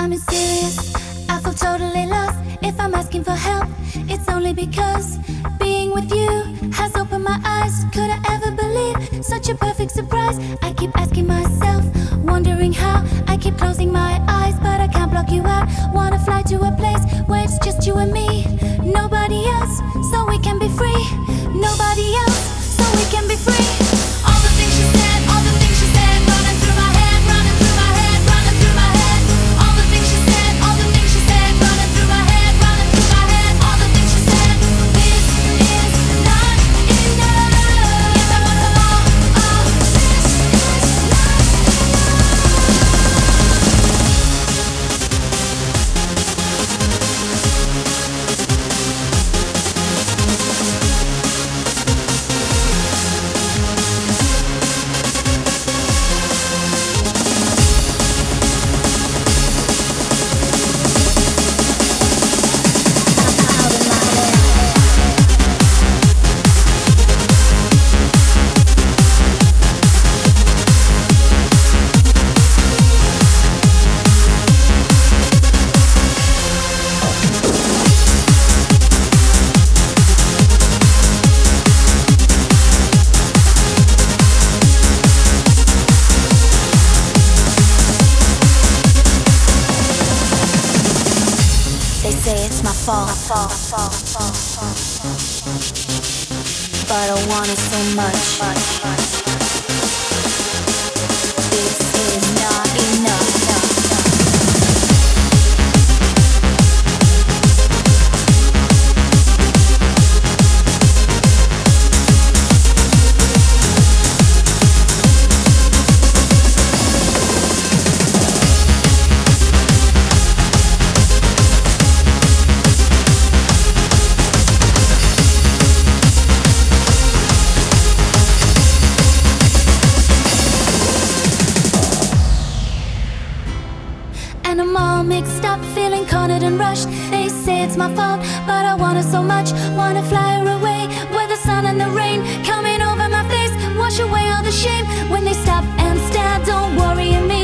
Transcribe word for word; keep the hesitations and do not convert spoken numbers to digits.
I'm serious, I feel totally lost. If I'm asking for help, it's only because being with you has opened my eyes. Could I ever believe such a perfect surprise? I keep asking myself, wondering how. I keep closing my eyes, but I can't block you out. Wanna fly to a place where it's just you and me, nobody else, so we can be free. Nobody else, so we can be free. All the things you said, all the things you said, running through my head, running through my head, running through my head. All the things you said, all the things you said, running through my head, running through my head. All the things you said. This is not enough. Yes, I want some more. Oh, this is not They say it's my fault, but I want it so much. This is not enough. And I'm all mixed up, feeling cornered and rushed. They say it's my fault, but I want it so much. Wanna fly her away, with the sun and the rain coming over my face, wash away all the shame. When they stop and stare, don't worry me.